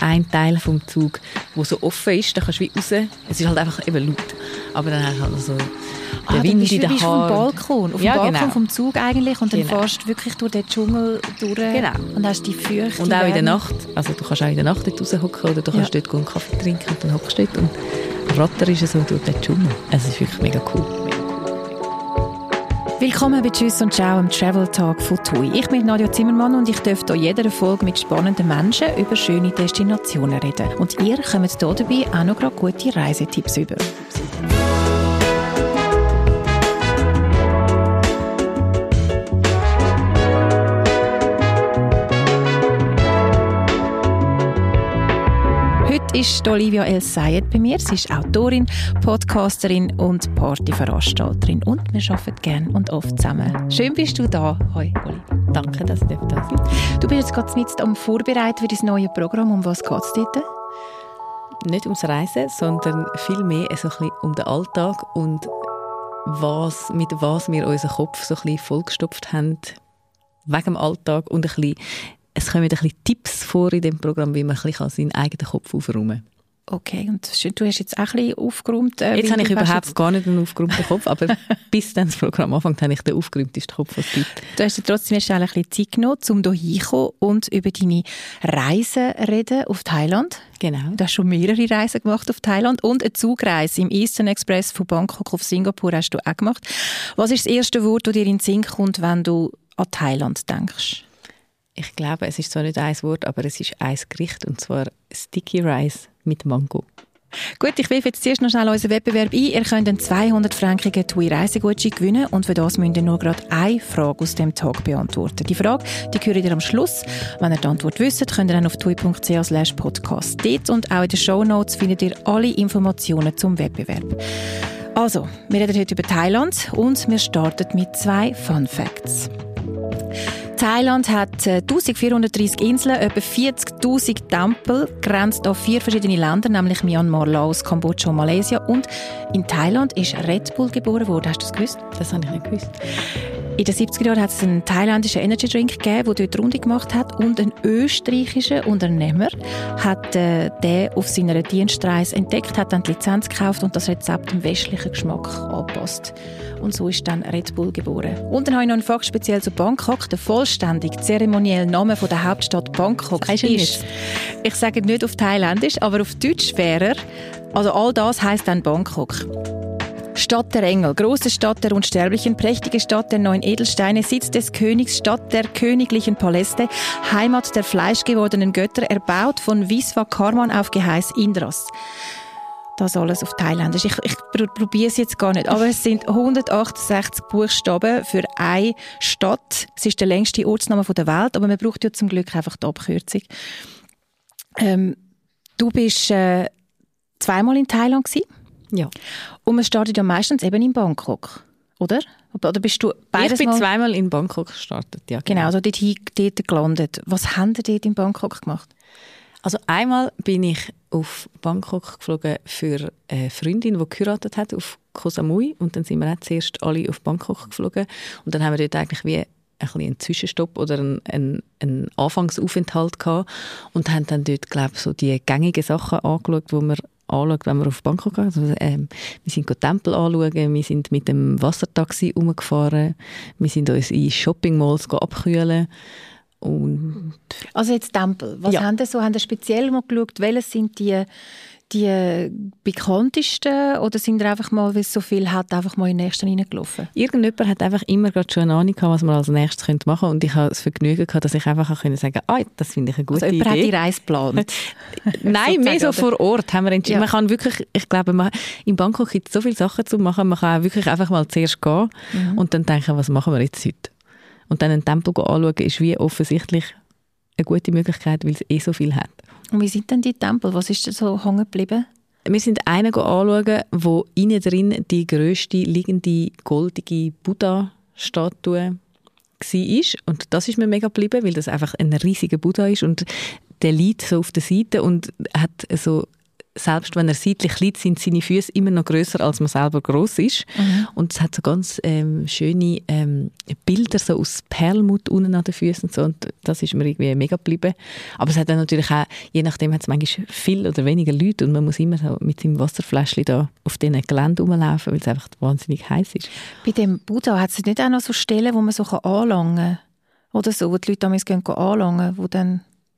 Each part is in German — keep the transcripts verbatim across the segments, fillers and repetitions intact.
einen Teil vom Zug, der so offen ist, da kannst du wie raus. Es ist halt einfach eben laut. Aber dann hast du halt so ah, den Wind in den Haaren. Auf dem Balkon, auf ja, dem Balkon genau. vom Zug eigentlich und dann genau. fährst du wirklich durch den Dschungel durch genau. und hast die feuchte Und auch in der Wärme. Nacht, also du kannst auch in der Nacht dort raushocken oder du kannst ja. dort einen Kaffee trinken und dann hockst du dort und Ratter ist so durch den Dschungel. Es ist wirklich mega cool. Willkommen bei Tschüss und Ciao im Travel Talk von T U I. Ich bin Nadja Zimmermann und ich darf hier jeder Folge mit spannenden Menschen über schöne Destinationen reden. Und ihr kommt hier dabei auch noch gerade gute Reisetipps über. Heute ist Olivia El Sayed bei mir. Sie ist Autorin, Podcasterin und Partyveranstalterin. Und wir arbeiten gerne und oft zusammen. Schön bist du da. Hoi, Oli. Danke, dass ich da bin. Du bist jetzt gerade mit am Vorbereiten für dein neues Programm. Um was geht es dort? Nicht ums Reisen, sondern vielmehr so ein bisschen um den Alltag und was, mit was wir unseren Kopf so ein bisschen vollgestopft haben wegen dem Alltag und ein bisschen es kommen ein bisschen Tipps vor in dem Programm, wie man ein bisschen seinen eigenen Kopf aufräumen kann. Okay, und du hast jetzt auch ein bisschen aufgeräumt. Äh, jetzt habe ich überhaupt jetzt... gar nicht einen aufgeräumten Kopf, aber bis dann das Programm anfängt, habe ich den aufgeräumtesten Kopf, was es gibt. Du hast dir trotzdem erst ein bisschen Zeit genommen, um hier hinzukommen und über deine Reisen reden auf Thailand. Genau. Du hast schon mehrere Reisen gemacht auf Thailand und eine Zugreise im Eastern Express von Bangkok auf Singapur hast du auch gemacht. Was ist das erste Wort, das dir in den Sinn kommt, wenn du an Thailand denkst? Ich glaube, es ist zwar nicht ein Wort, aber es ist ein Gericht, und zwar Sticky Rice mit Mango. Gut, ich werfe jetzt zuerst noch schnell unseren Wettbewerb ein. Ihr könnt einen zweihundert-frankigen T U I-Reisegutschein gewinnen und für das müsst ihr nur gerade eine Frage aus dem Tag beantworten. Die Frage, die hört ihr am Schluss. Wenn ihr die Antwort wisst, könnt ihr dann auf tui punkt c h slash podcast. Dort und auch in den Shownotes findet ihr alle Informationen zum Wettbewerb. Also, wir reden heute über Thailand und wir starten mit zwei Fun Facts. Thailand hat eintausendvierhundertdreissig Inseln, etwa vierzigtausend Tempel, grenzt an vier verschiedene Länder, nämlich Myanmar, Laos, Kambodscha und Malaysia. Und in Thailand ist Red Bull geboren worden. Hast du das gewusst? Das habe ich nicht gewusst. In den siebziger Jahren hat es einen thailändischen Energy Drink gegeben, der dort Runde gemacht hat. Und ein österreichischer Unternehmer hat äh, den auf seiner Dienstreise entdeckt, hat dann die Lizenz gekauft und das Rezept dem westlichen Geschmack angepasst. Und so ist dann Red Bull geboren. Und dann habe ich noch einen Fakt speziell zu Bangkok. Der vollständige zeremonielle Name von der Hauptstadt Bangkok ist, ist ich sage nicht auf Thailändisch, aber auf Deutsch wäre, also all das heisst dann Bangkok. Stadt der Engel, große Stadt der Unsterblichen, prächtige Stadt der neun Edelsteine, Sitz des Königs, Stadt der königlichen Paläste, Heimat der fleischgewordenen Götter, erbaut von Visvakarman auf Geheiß Indras. Das alles auf Thailändisch. Ich, ich probiere es jetzt gar nicht, aber es sind hundertachtundsechzig Buchstaben für eine Stadt. Es ist der längste Ortsname der Welt, aber man braucht ja zum Glück einfach die Abkürzung. Ähm, du bist äh, zweimal in Thailand gewesen? Ja. Und man startet ja meistens eben in Bangkok, oder? Oder bist du beides Ich bin mal... zweimal in Bangkok gestartet, ja. Genau, also dort, hin, dort gelandet. Was haben ihr dort in Bangkok gemacht? Also einmal bin ich auf Bangkok geflogen für eine Freundin, die geheiratet hat, auf Koh Samui. Und dann sind wir auch zuerst alle auf Bangkok geflogen. Und dann haben wir dort eigentlich wie ein bisschen einen Zwischenstopp oder einen, einen, einen Anfangsaufenthalt gehabt. Und haben dann dort, glaube ich, so die gängigen Sachen angeschaut, die man anschaut, wenn wir auf Bangkok gehen. Also, ähm, wir sind Tempel anschauen, wir sind mit dem Wassertaxi rumgefahren, wir sind uns in Shoppingmalls abkühlen. Und also jetzt Tempel. Was ja. haben Sie so? Haben Sie speziell mal geschaut, welche sind die, die bekanntesten oder sind Sie einfach mal, weil es so viel hat, einfach mal in den nächsten reingelaufen? Irgendjemand hat einfach immer gerade schon eine Ahnung gehabt, was man als nächstes machen könnte. Und ich habe das Vergnügen gehabt, dass ich einfach sagen konnte, ah, das finde ich eine gute also Idee. Also jemand hat die Reise geplant? Nein, mehr so vor Ort haben wir entschieden. Ja. Man kann wirklich, ich glaube, man, in Bangkok gibt es so viele Sachen zu machen, man kann auch wirklich einfach mal zuerst gehen mhm. und dann denken, was machen wir jetzt heute? Und dann einen Tempel anschauen, ist wie offensichtlich eine gute Möglichkeit, weil es eh so viel hat. Und wie sind denn die Tempel? Was ist da so hängen geblieben? Wir sind einen anschauen, wo innen drin die grösste liegende goldige Buddha-Statue war. Und das ist mir mega geblieben, weil das einfach ein riesiger Buddha ist und der liegt so auf der Seite und hat so selbst wenn er seitlich liegt, sind seine Füße immer noch grösser, als man selber gross ist. Mhm. Und es hat so ganz ähm, schöne ähm, Bilder so aus Perlmutt unten an den Füßen und so. Und das ist mir irgendwie mega geblieben. Aber es hat dann natürlich auch, je nachdem hat es manchmal viel oder weniger Leute und man muss immer so mit seinem Wasserfläschchen da auf diesen Gelände rumlaufen, weil es einfach wahnsinnig heiß ist. Bei dem Buddha hat es nicht auch noch so Stellen, wo man so anlangen kann? Oder so, wo die Leute damals gehen anlangen, wo dann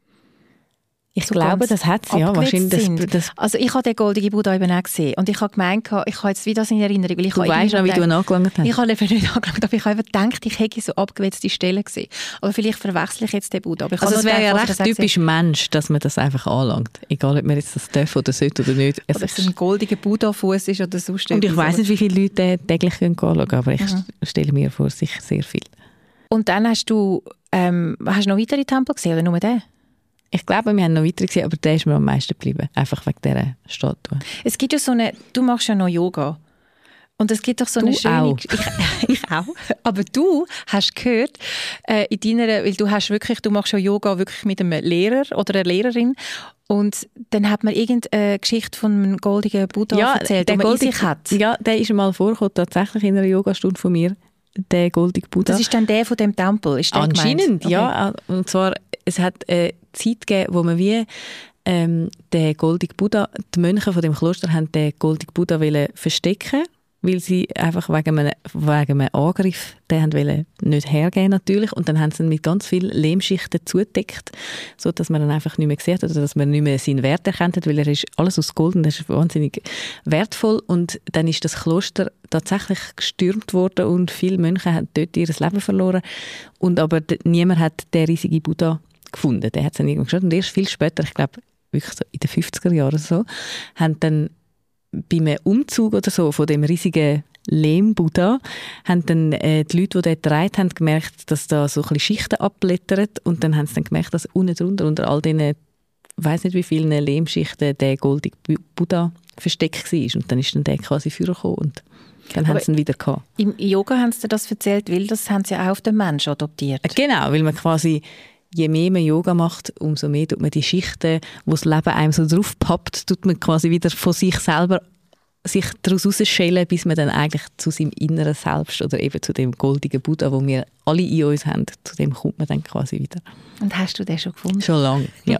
Ich so glaube, das hat sie, ja. Wahrscheinlich das, das also ich habe den goldenen Buddha eben auch gesehen. Und ich habe gemeint, ich habe jetzt wieder das in Erinnerung. Weil ich du weißt noch, wie du ihn angelangt hast. Ich habe eben nicht angelangt, aber ich habe gedacht, ich hätte so abgewetzte Stellen gesehen. Aber vielleicht verwechsle ich jetzt den Buddha. Aber ich also es wäre ja recht typisch Mensch, dass man das einfach anlangt. Egal, ob man jetzt das darf oder sollte oder nicht. Es oder ob es ein goldiger Buddha-Fuß ist oder so. Und ich weiss nicht, wie viele Leute täglich anschauen, aber ich mhm. stelle mir vor, sicher sehr viel. Und dann hast du, ähm, hast du noch weitere Tempel gesehen oder nur den? Ich glaube, wir haben noch weiter gesehen, aber der ist mir am meisten geblieben. Einfach wegen dieser Statue. Es gibt ja so eine, du machst ja noch Yoga. Und es gibt doch so du eine schöne... Auch. Ich, ich auch. Aber du hast gehört, äh, in deiner, weil du hast wirklich, du machst ja Yoga wirklich mit einem Lehrer oder einer Lehrerin. Und dann hat man irgendeine Geschichte von einem goldenen Buddha ja, erzählt, den den man goldige, in sich hat. Ja, der ist einmal vorgekommen, tatsächlich in einer Yogastunde von mir. Der goldige Buddha. Das ist dann der von dem Tempel, ist der anscheinend, okay. Ja. Und zwar, es hat eine Zeit gegeben, wo man wie ähm, den goldigen Buddha, die Mönche von dem Kloster haben den goldigen Buddha wollen verstecken, weil sie einfach wegen einem, wegen einem Angriff den haben wollen nicht hergeben natürlich. Und dann haben sie ihn mit ganz vielen Lehmschichten zugedeckt, so dass man ihn einfach nicht mehr sieht oder dass man nicht mehr seinen Wert erkennt, weil er ist alles aus Gold und das ist wahnsinnig wertvoll. Und dann ist das Kloster tatsächlich gestürmt worden und viele Mönche haben dort ihr Leben verloren. Und aber niemand hat den riesigen Buddha gefunden. Der hat es dann irgendwann geschaut. Und erst viel später, ich glaube wirklich so in den fünfziger Jahren so, haben dann bei einem Umzug oder so von dem riesigen Lehm-Buddha haben dann äh, die Leute, die dort getragen haben, gemerkt, dass da so ein bisschen Schichten abblättern und dann haben sie dann gemerkt, dass unten drunter, unter all diesen, ich weiss nicht wie vielen Lehmschichten, der goldige Buddha versteckt war. Und dann ist dann der quasi vorgekommen und dann haben sie ihn wieder gehabt. Im Yoga haben sie dir das erzählt, weil das haben sie auch auf den Menschen adoptiert. Genau, weil man quasi je mehr man Yoga macht, umso mehr tut man die Schichten, wo das Leben einem so drauf pappt, tut man quasi wieder von sich selber sich daraus rausschälen, bis man dann eigentlich zu seinem inneren Selbst oder eben zu dem goldigen Buddha, wo wir alle in uns haben, zu dem kommt man dann quasi wieder. Und hast du den schon gefunden? Schon lange, ja.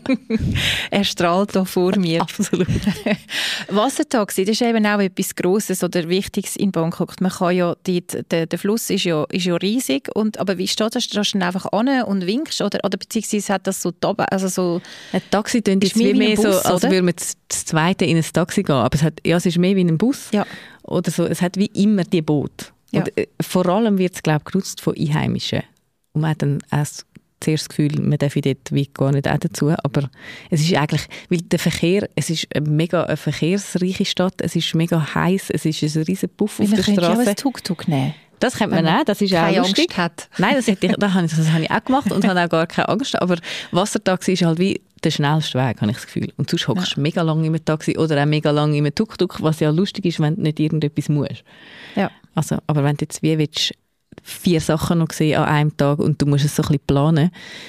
Er strahlt hier vor mir. Absolut. Wassertaxi, das ist eben auch etwas Grosses oder Wichtiges in Bangkok. Man kann ja, dort, der, der Fluss ist ja, ist ja riesig, und, aber wie steht das? Du dann einfach an und winkst? Oder, oder beziehungsweise hat das so... Also so ein Taxi klingt jetzt wie mehr Bus, so, als würde man das Zweite in ein Taxi gehen. Aber es, hat, ja, es ist mehr wie ein Bus. Ja. Oder so. Es hat wie immer die Boote. Ja. Und, äh, vor allem wird es, glaube ich, genutzt von Einheimischen. Und man hat dann auch zuerst das Gefühl, man darf dort wie gar nicht auch dazu. Aber es ist eigentlich, weil der Verkehr, es ist eine mega eine verkehrsreiche Stadt, es ist mega heiß, es ist ein riesen Puff auf der Straße. Man könnte ja ein Tuk-Tuk nehmen. Das könnte man auch, das ist auch lustig. Angst hat. Nein, das, hätte ich, das, habe ich, das habe ich auch gemacht und habe auch gar keine Angst. Aber Wassertaxi ist halt wie der schnellste Weg, habe ich das Gefühl. Und sonst hockst du ja. mega lange im Taxi oder auch mega lange im Tuk-Tuk, was ja lustig ist, wenn du nicht irgendetwas musst. Ja. Also, aber wenn du jetzt wie willst, vier Sachen noch sehen an einem Tag und du musst es so ein bisschen planen,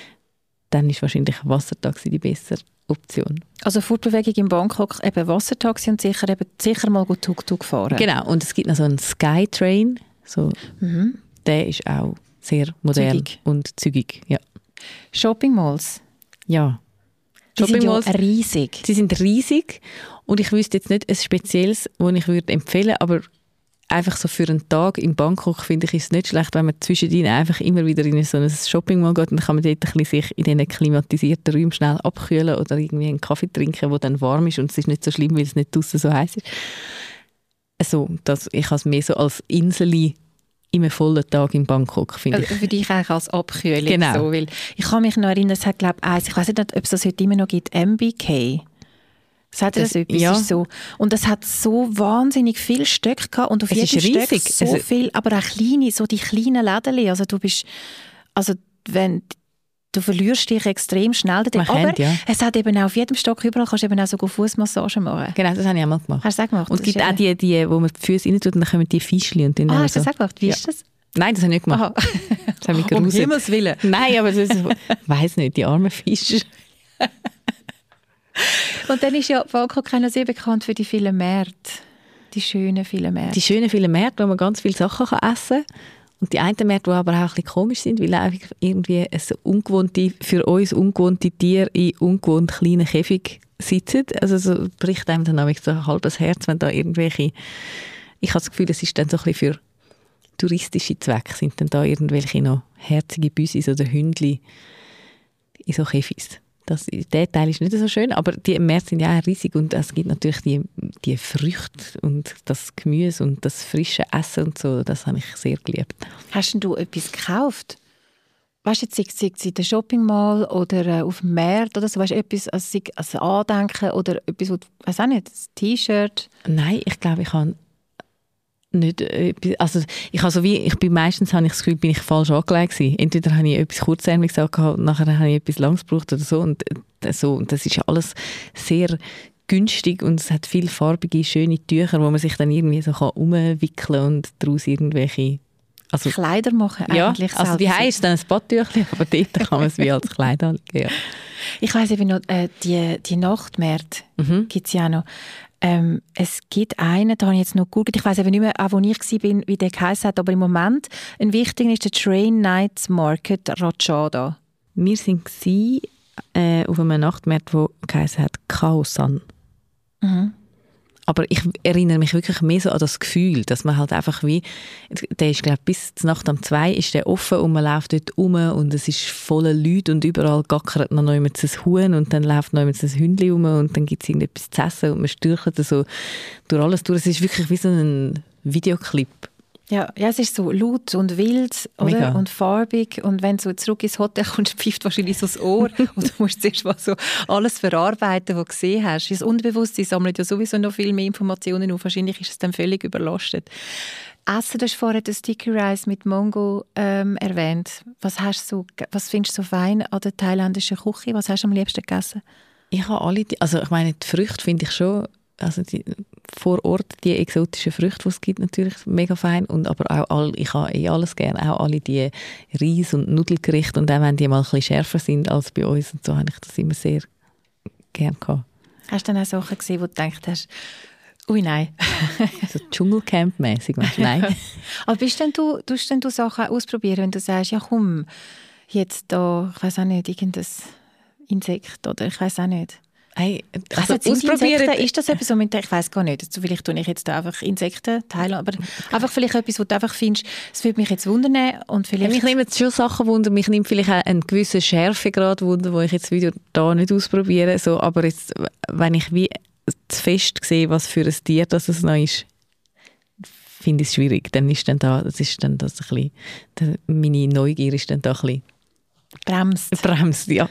dann ist wahrscheinlich Wassertaxi die bessere Option. Also Fortbewegung in Bangkok, eben Wassertaxi und sicher, eben, sicher mal gut Tuk-Tuk fahren. Genau, und es gibt noch so einen Skytrain, so, mhm. der ist auch sehr modern zügig. und zügig. Ja. Shopping-Malls? Ja. Die sind ja riesig. Sie sind riesig und ich wüsste jetzt nicht ein spezielles, das ich würde empfehlen würde, aber einfach so für einen Tag in Bangkok finde ich, ist es nicht schlecht, wenn man zwischendrin einfach immer wieder in so ein Shopping-Mall geht, und dann kann man dort ein bisschen sich in diesen klimatisierten Räumen schnell abkühlen oder irgendwie einen Kaffee trinken, der dann warm ist und es ist nicht so schlimm, weil es nicht draussen so heiß ist. Also, das, ich habe es mehr so als Insel in einem vollen Tag in Bangkok, finde ich. Also für dich eigentlich als Abkühlung. Genau. So, weil ich kann mich noch erinnern, es hat, glaube ich, ich weiß nicht, ob es das heute immer noch gibt, M B K. Sagt das, das etwas? Ja. Ist so. Und es hat so wahnsinnig viele Stöcke gehabt und auf es jedem Stück riesig. so also, viel, aber auch kleine, so die kleinen Läden. Also du bist, also wenn du verlierst dich extrem schnell. Aber kennt, ja. es hat eben auch auf jedem Stock überall, kannst du eben auch so Fußmassagen machen. Genau, das habe ich auch mal gemacht. Hast du das auch gemacht? Und es gibt auch die, die, wo man die Füße rein tut und dann kommen die Fischchen. Und dann ah, hast so. du das auch gemacht? Wie ja. ist das? Nein, das habe ich nicht gemacht. Das habe ich um Himmels Willen. Nein, aber das ist, ich weiss nicht, die armen Fische. Und dann ist ja Bangkok auch noch sehr bekannt für die vielen Märkte. Die schönen vielen Märkte. Die schönen vielen Märkte, wo man ganz viele Sachen kann essen kann. Und die einen Märkte, die aber auch ein bisschen komisch sind, weil auch irgendwie ein ungewohnte, für uns ungewohnte Tiere in ungewohnt kleinen Käfig sitzen. Also so bricht einem dann so ein halbes Herz, wenn da irgendwelche... Ich habe das Gefühl, es ist dann so ein bisschen für touristische Zwecke, sind dann da irgendwelche noch herzige Büsis oder Hündli in so Käfis. Das, der Teil ist nicht so schön, aber die Märkte sind ja auch riesig und es gibt natürlich die, die Früchte und das Gemüse und das frische Essen und so, das habe ich sehr geliebt. Hast denn du etwas gekauft? Weißt du, jetzt sei es in der Shopping Mall oder äh, auf dem Markt oder so, weißt du, etwas als, als Andenken oder etwas, wo, weiß auch nicht, ein T-Shirt? Nein, ich glaube, ich habe nicht, also ich, also wie, ich bin meistens habe ich das Gefühl, bin ich falsch angelegt gewesen. Entweder habe ich etwas kurzärmeliges angehabt, nachher habe ich etwas langes gebraucht oder so und, so und das ist alles sehr günstig und es hat viele farbige, schöne Tücher, wo man sich dann irgendwie so kann umwickeln kann und daraus irgendwelche also, Kleider machen eigentlich. Ja, also die heisst dann ein Badtüchli, aber dort kann man es wie als Kleid anlegen. Ja. Ich weiss eben noch, äh, die, die Nachtmärkte mhm. gibt es ja auch noch. Ähm, es gibt einen, da habe ich jetzt noch gegoogelt, ich weiss eben nicht mehr, auch wo ich war, wie der geheißen hat, aber im Moment ein wichtiger ist der Train Night Market Ratchada. Wir waren äh, auf einem Nachtmarkt, der geheißen hat Khao-san. Mhm. Aber ich erinnere mich wirklich mehr so an das Gefühl, dass man halt einfach wie, der ist glaube bis zur Nacht um zwei ist der offen und man läuft dort rum und es ist voller Leute und überall gackert noch jemand ein Huhn und dann läuft noch jemand ein Hündchen rum und dann gibt es irgendetwas zu essen und man stürchelt so durch alles durch. Es ist wirklich wie so ein Videoclip. Ja, ja, es ist so laut und wild oder? Und farbig und wenn du zurück ins Hotel kommst, pfeift wahrscheinlich so das Ohr und du musst zuerst mal so alles verarbeiten, was du gesehen hast. Das Unbewusstsein sammelt ja sowieso noch viel mehr Informationen auf. Wahrscheinlich ist es dann völlig überlastet. Essen, du hast vorhin den Sticky Rice mit Mongo ähm, erwähnt. Was, hast du, was findest du so fein an der thailändischen Küche? Was hast du am liebsten gegessen? Ich habe alle, die, also ich meine, die Früchte finde ich schon, also die, vor Ort die exotischen Früchte, die es gibt, natürlich mega fein. Und aber auch all, ich habe eh alles gerne, auch alle die Reis- und Nudelgerichte. Und auch wenn die mal ein bisschen schärfer sind als bei uns, und so habe ich das immer sehr gerne gehabt. Hast du dann auch Sachen gesehen, wo du gedacht hast, ui nein. So Dschungelcamp-mäßig, nein. Aber bist denn du, tust denn du Sachen ausprobieren, wenn du sagst, ja komm, jetzt da, ich weiß auch nicht, irgendein Insekt oder ich weiß auch nicht. Hey, also also ausprobieren, ist das etwas, wo ich weiß gar nicht. Also vielleicht tue ich jetzt da einfach Insekten teilen, aber einfach vielleicht etwas, wo du einfach findest, es würde mich jetzt wundern und vielleicht... Mich nehmen schon Sachen wunder, mich nimmt vielleicht auch einen gewissen Schärfegrad wunder, wo ich jetzt wieder da nicht ausprobiere, so, aber jetzt, wenn ich wie zu fest sehe, was für ein Tier das es noch ist, finde ich es schwierig. Dann ist dann da, das ist dann das ein bisschen, meine Neugier ist dann da ein bisschen... Bremst. Bremst, ja.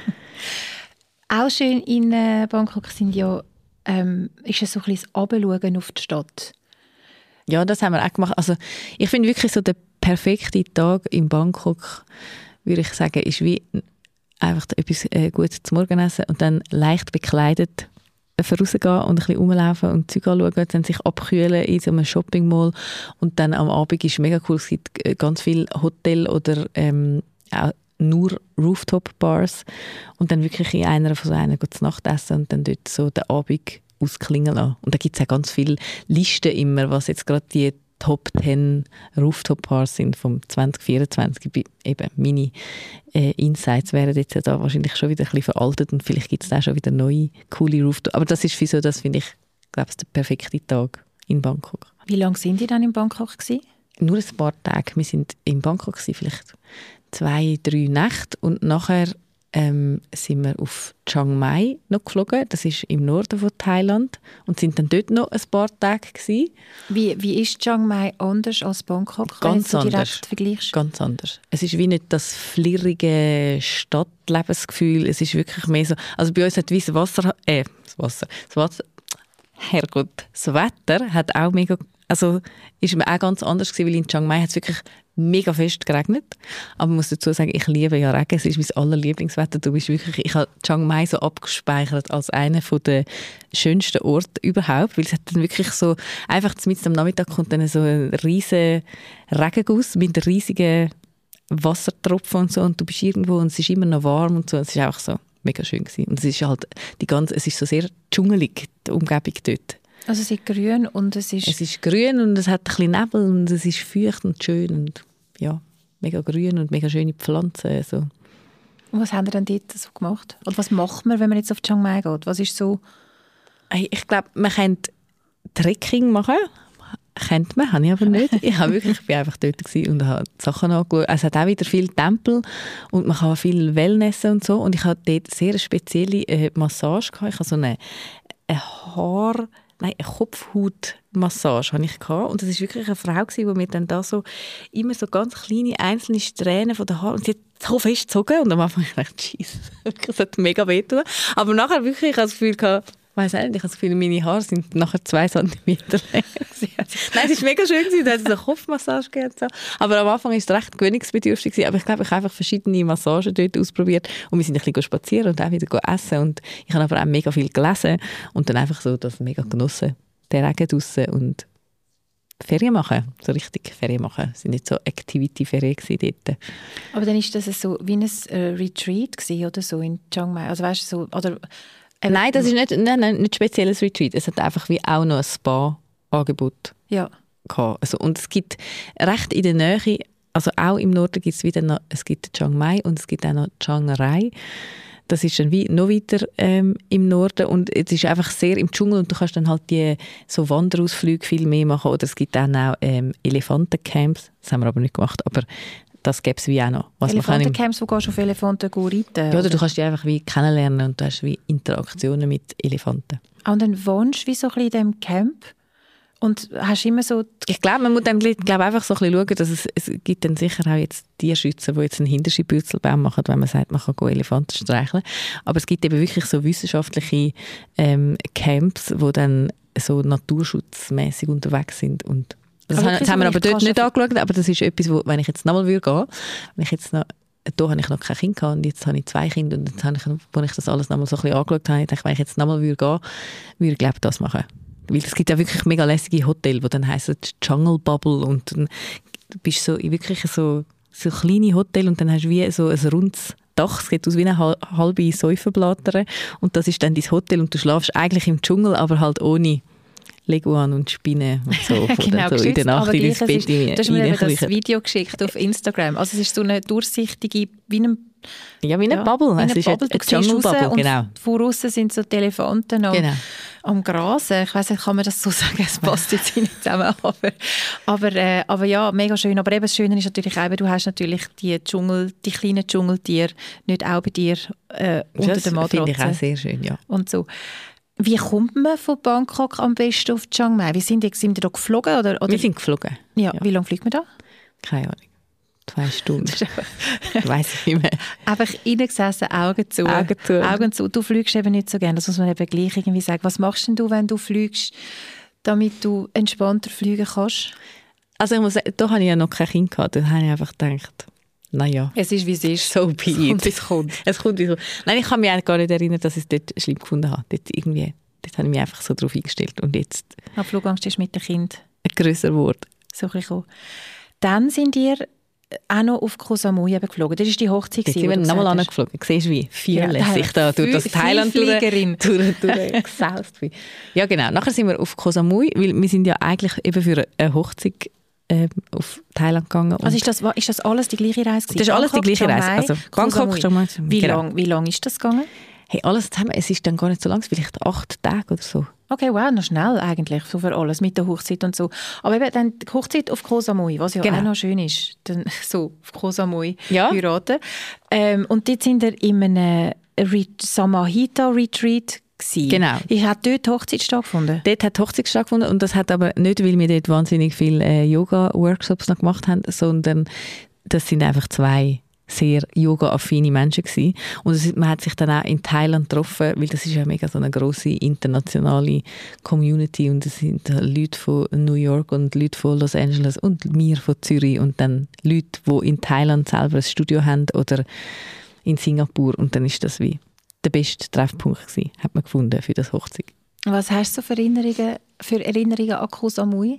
Auch schön in äh, Bangkok sind ja, ähm, ist es so ein bisschen das Runterschauen auf die Stadt. Ja, das haben wir auch gemacht. Also, ich finde wirklich so der perfekte Tag in Bangkok, würde ich sagen, ist wie einfach etwas äh, Gutes zum Morgenessen und dann leicht bekleidet rausgehen und ein bisschen rumlaufen und Zeug anschauen, dann sich abkühlen in so einem Shopping Mall und dann am Abend ist es mega cool, es gibt ganz viele Hotels oder ähm, auch nur Rooftop-Bars und dann wirklich in einer von so einer zu Nacht essen und dann dort so den Abend ausklingen lassen. Und da gibt es auch ganz viele Listen immer, was jetzt gerade die Top zehn Rooftop-Bars sind vom zwanzig vierundzwanzig. Eben meine äh, Insights wären jetzt ja da wahrscheinlich schon wieder ein bisschen veraltet und vielleicht gibt es da schon wieder neue, coole Rooftop. Aber das ist für so, das finde ich, glaube ich, der perfekte Tag in Bangkok. Wie lange sind die dann in Bangkok gewesen? Nur ein paar Tage. Wir sind in Bangkok gewesen, vielleicht zwei, drei Nächte und nachher ähm, sind wir auf Chiang Mai noch geflogen. Das ist im Norden von Thailand und sind dann dort noch ein paar Tage gewesen. Wie, wie ist Chiang Mai anders als Bangkok? Ganz wenn du anders. Direkt vergleichst? Ganz anders. Es ist wie nicht das flirrige Stadtlebensgefühl. Es ist wirklich mehr so. Also bei uns hat das Wasser, äh, das Wasser, das Wasser, Herrgott, das Wetter hat auch mega, also ist mir auch ganz anders gewesen, weil in Chiang Mai hat es wirklich mega fest geregnet. Aber man muss dazu sagen, ich liebe ja Regen. Es ist mein allerlieblingswetter. Du bist wirklich, ich habe Chiang Mai so abgespeichert als einer der schönsten Orte überhaupt, weil es hat dann wirklich so, einfach mitten am Nachmittag kommt dann so ein riesiger Regenguss mit riesigen Wassertropfen und so und du bist irgendwo und es ist immer noch warm und so. Es ist einfach so mega schön gewesen. Und es ist halt die ganze, es ist so sehr dschungelig, die Umgebung dort. Also es ist grün und es ist... Es ist grün und es hat ein bisschen Nebel und es ist feucht und schön und ja, mega grün und mega schöne Pflanzen. Also. Und was haben ihr denn dort so gemacht? Oder was macht man, wenn man jetzt auf Chiang Mai geht? Was ist so... Ich glaube, man könnte Trekking machen. Kennt man, habe ich aber nicht. Ich, habe wirklich, ich bin einfach dort und habe die Sachen angeschaut. Es hat auch wieder viele Tempel und man kann viel Wellness und so. Und ich hatte dort sehr eine spezielle äh, Massage gehabt. Ich habe so eine, eine Haar... Nein, eine Kopfhautmassage hatte ich gehabt. Und das war wirklich eine Frau, die mir dann da so immer so ganz kleine einzelne Strähnen von den Haaren und sie hat so fest gezogen. Und am Anfang dachte ich, Jesus, das hat mega wehtun. Aber nachher wirklich, ich habe das Gefühl gehabt, ich weiss nicht, ich habe das Gefühl, meine Haare sind nachher zwei Zentimeter länger. Nein, es war mega schön, da hat es eine Kopfmassage gegeben. So. Aber am Anfang war es recht gewöhnungsbedürftig. Aber ich glaube, ich habe einfach verschiedene Massagen dort ausprobiert. Und wir sind ein bisschen spazieren und auch wieder essen. Und ich habe aber auch mega viel gelesen und dann einfach so das mega genossen. Der Regen draussen und Ferien machen, so richtig Ferien machen. Es waren nicht so Activity-Ferien dort. Aber dann war das so wie ein äh, Retreat gewesen, oder so in Chiang Mai? Also weißt du, so... Oder Nein, das ist nicht, nein, nein, nicht spezielles Retreat. Es hat einfach wie auch noch ein Spa-Angebot ja. gehabt. Also, und es gibt recht in der Nähe, also auch im Norden gibt es wieder noch, es gibt Chiang Mai und es gibt auch noch Chiang Rai. Das ist dann wie noch weiter ähm, im Norden und es ist einfach sehr im Dschungel und du kannst dann halt die so Wanderausflüge viel mehr machen oder es gibt dann auch ähm, Elefantencamps. Das haben wir aber nicht gemacht, aber das gäbe es wie auch noch. Elefantencamps, wo gehst du auf Elefanten reiten? Ja, oder, oder du kannst die einfach wie kennenlernen und du hast wie Interaktionen mit Elefanten. Ah, und dann wohnst du wie so ein bisschen in diesem Camp und hast immer so... Ich glaube, man muss dann glaub, einfach so ein bisschen schauen, dass es, es gibt dann sicher auch jetzt Tierschützer, die jetzt einen Hinterschibürzelbaum machen, wenn man sagt, man kann Elefanten streicheln. Aber es gibt eben wirklich so wissenschaftliche ähm, Camps, die dann so naturschutzmäßig unterwegs sind und Das, haben, das haben wir aber dort nicht angeschaut, aber das ist etwas, wo, wenn ich jetzt nochmal würde gehen, wenn ich jetzt noch, da habe ich noch kein Kind gehabt und jetzt habe ich zwei Kinder und jetzt habe ich, als ich das alles nochmal so ein bisschen angeschaut habe, dachte ich, wenn ich jetzt nochmal würde gehen, würde ich glaube das machen. Weil es gibt ja wirklich mega lässige Hotels, die dann heissen Jungle Bubble und dann bist du so in wirklich so, so kleine Hotels und dann hast du wie so ein rundes Dach, es sieht aus wie eine halbe Säufenblätter und das ist dann dein Hotel und du schlafst eigentlich im Dschungel, aber halt ohne Leguan und Spinnen und so. Genau, so in der Nacht in dein Bett. Du hast mir das Video geschickt auf Instagram. Also es ist so eine durchsichtige, wie eine, ja, wie eine ja, Bubble. Wie eine es ist Bubble. eine Jungle Bubble, genau. Voraus sind so die Elefanten am, genau. am Grasen. Ich weiss nicht, kann man das so sagen? Es passt jetzt nicht zusammen. Aber, aber, äh, aber ja, mega schön. Aber eben das Schöne ist natürlich auch, du hast natürlich die Dschungel, die kleinen Dschungeltiere nicht auch bei dir äh, unter das der Matratze. Das finde ich auch sehr schön, ja. Und so. Wie kommt man von Bangkok am besten auf Chiang Mai? Wie sind, die, sind die da geflogen? Oder, oder? Wir sind geflogen. Ja, ja. Wie lange fliegt man da? Keine Ahnung. Zwei Stunden. Weiss ich nicht mehr. Einfach reingesessen, Augen zu. Augen zu. Augen zu. Du fliegst eben nicht so gerne. Das muss man eben gleich irgendwie sagen. Was machst denn du, wenn du fliegst, damit du entspannter fliegen kannst? Also ich muss sagen, da habe ich ja noch kein Kind gehabt. Da habe ich einfach gedacht, naja. Es ist, wie es ist. So be it. Und es kommt. Es kommt wie so. Nein, ich kann mich eigentlich gar nicht erinnern, dass ich es dort schlimm gefunden habe. Dort, irgendwie, dort habe ich mich einfach so drauf eingestellt. Und jetzt... Ab Flugangst ist mit dem Kind grösser geworden. So ein bisschen. Dann sind ihr auch noch auf Koh Samui geflogen. Das war die Hochzeit. Jetzt sind wir nochmal angeflogen. Siehst du, wie vierlässig ja, da durch das Thailand durchgesaust durch, durch bin. Ja, genau. Nachher sind wir auf Koh Samui, weil wir sind ja eigentlich eben für eine Hochzeit auf Thailand gegangen. Also ist das, ist das alles die gleiche Reise gewesen? Das ist alles Bangkok, die gleiche Reise. Also Bangkok, Chiang Mai. Wie genau. lang, wie lang ist das gegangen? Hey, alles zusammen, es ist dann gar nicht so lang, vielleicht acht Tage oder so. Okay, wow, noch schnell eigentlich, so für alles, mit der Hochzeit und so. Aber eben dann die Hochzeit auf Koh Samui, was ja genau. auch noch schön ist, dann so auf Koh Samui ja. heiraten. Ähm, und dort sind wir in einem Re- Samahita-Retreat. Genau. Ich hat dort die Hochzeit stattgefunden? Dort hat die Hochzeit stattgefunden und das hat aber nicht, weil wir dort wahnsinnig viele äh, Yoga-Workshops noch gemacht haben, sondern das sind einfach zwei sehr yoga-affine Menschen gewesen. Und es, man hat sich dann auch in Thailand getroffen, weil das ist ja mega so eine grosse internationale Community und es sind Leute von New York und Leute von Los Angeles und wir von Zürich und dann Leute, die in Thailand selber ein Studio haben oder in Singapur und dann ist das wie der beste Treffpunkt gewesen, hat man gefunden für das Hochzeit. Was hast du für Erinnerungen, für Erinnerungen an Koh Samui?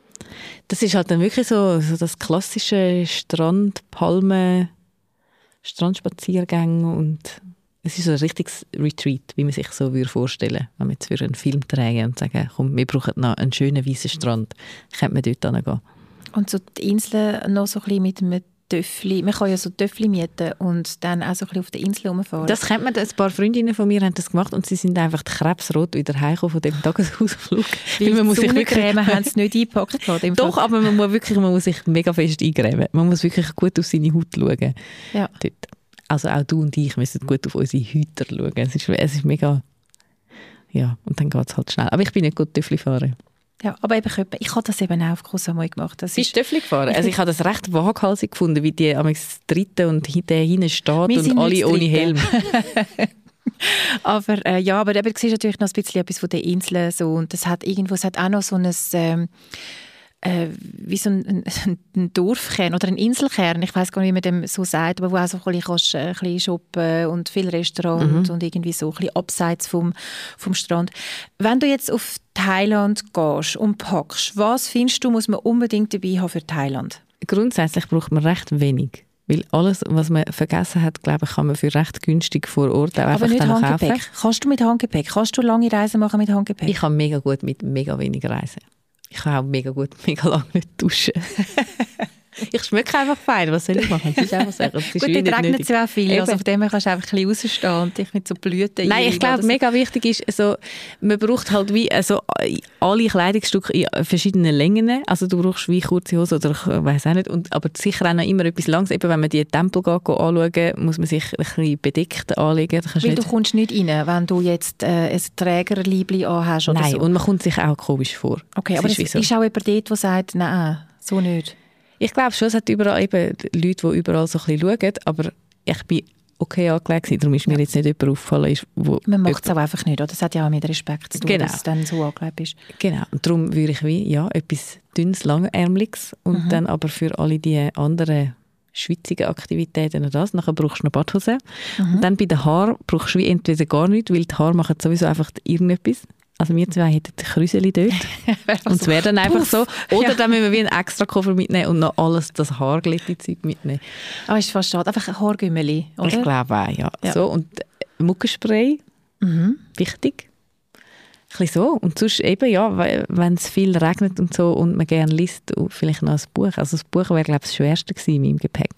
Das ist halt dann wirklich so, so das klassische Strand, Palmen, Strandspaziergänge und es ist so ein richtiges Retreat, wie man sich so vorstellen würde, wenn wir jetzt für einen Film drehen und sagen, komm, wir brauchen noch einen schönen weißen Strand, könnte man dort hingehen. Und so die Insel noch so ein bisschen mit einem Töffli. Man kann ja so Töffli mieten und dann auch so ein bisschen auf der Insel rumfahren. Das kennt man. Ein paar Freundinnen von mir haben das gemacht und sie sind einfach krebsrot wieder heimgekommen von dem Tagesausflug. Weil man muss sich wirklich haben sie nicht eingepackt. Doch, Fall. Aber man muss, wirklich, man muss sich mega fest eingräben. Man muss wirklich gut auf seine Haut schauen. Ja. Dort. Also auch du und ich müssen gut auf unsere Hüter schauen. Es ist, es ist mega... Ja, und dann geht es halt schnell. Aber ich bin nicht gut Töffli fahren. Ja, aber eben, ich habe das eben auch auf Koh Samui gemacht. Das Bist du Töffli gefahren? Also ich habe das recht waghalsig gefunden, wie die am dritten und der hinten steht und alle ohne Helm. aber äh, ja, aber eben, du siehst natürlich noch ein bisschen etwas von den Inseln so, und das hat irgendwo, es hat auch noch so ein ähm, äh, wie so ein, ein, ein Dorfkern oder ein Inselkern, ich weiß gar nicht, wie man dem so sagt, aber wo auch so ein bisschen, kannst, ein bisschen shoppen und viel Restaurant mhm. und irgendwie so ein bisschen abseits vom, vom Strand. Wenn du jetzt auf Thailand gehst und packst, was findest du, muss man unbedingt dabei haben für Thailand? Grundsätzlich braucht man recht wenig. Weil alles, was man vergessen hat, glaube ich, kann man für recht günstig vor Ort auch aber einfach nicht dann Handgepäck. kaufen. Kannst du mit Handgepäck? Kannst du lange Reisen machen mit Handgepäck? Ich kann mega gut mit mega wenig reisen. Ich kann auch mega gut, mega lange nicht duschen. Ich schmecke einfach fein. Was soll ich machen? Das ist einfach so. Das ist gut, dort regnet es ja auch viel. Also von dem her kannst du einfach ein bisschen rausstehen und dich mit so Blüten Nein, ich glaube, mega wichtig ist, also, man braucht halt wie also, alle Kleidungsstücke in verschiedenen Längen. Also du brauchst wie kurze Hose oder ich weiss auch nicht. Und, aber sicher auch noch immer etwas Langes. Eben, wenn man die Tempel geht, geht anschauen, muss man sich ein bisschen bedeckt anlegen. Weil nicht... du kommst nicht rein, wenn du jetzt äh, ein Trägerliebli anhast oder nein, so. Und man kommt sich auch komisch vor. Okay, das aber ist es so. Ist auch jemand dort, der sagt, nein, so nicht. Ich glaube schon, es hat überall eben Leute, die überall so ein bisschen schauen, aber ich bin okay angelegt, darum ist mir ja. jetzt nicht jemand aufgefallen. Ist, wo man macht es auch einfach nicht, oder? Das hat ja auch mit Respekt zu tun, genau. dass es dann so angelegt bist. Genau, und darum würde ich wie, ja, etwas dünnes, langärmeliges und mhm. dann aber für alle die anderen schwitzigen Aktivitäten noch das. Nachher brauchst du noch Badhose. Mhm. Und dann bei den Haaren brauchst du wie entweder gar nichts, weil die Haare machen sowieso einfach irgendetwas. Also wir zwei hätten Krüseli dort. Und es wäre dann einfach Puff. so. Oder ja. dann müssen wir wie einen extra Koffer mitnehmen und noch alles das Haarglätti-Zeug mitnehmen. Ah, ist fast schade. Einfach ein Haargümmeli, oder? Ich glaube auch, ja. ja. So, und Muckenspray, mhm. wichtig. Ein bisschen so. Und sonst eben, ja, wenn es viel regnet und so und man gerne liest, vielleicht noch ein Buch. Also das Buch wäre, glaube ich, das Schwerste gewesen in meinem Gepäck.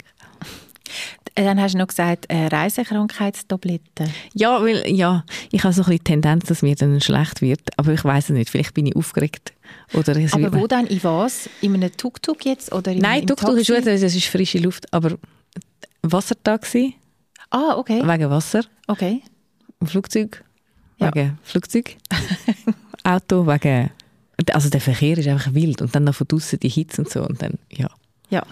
Dann hast du noch gesagt, äh, Reisekrankheitstabletten. Ja, weil, ja, ich habe so ein bisschen die Tendenz, dass mir dann schlecht wird. Aber ich weiss es nicht, vielleicht bin ich aufgeregt. Oder aber wo dann, in was? In einem Tuk-Tuk jetzt? Oder in, Nein, Tuk-Tuk ist gut, das ist frische Luft. Aber Wassertaxi. Ah, okay. Wegen Wasser. Okay. Flugzeug. Ja. Wegen Flugzeug. Auto wegen... Also der Verkehr ist einfach wild. Und dann noch von draussen die Hitze und so. Und dann, ja. Ja.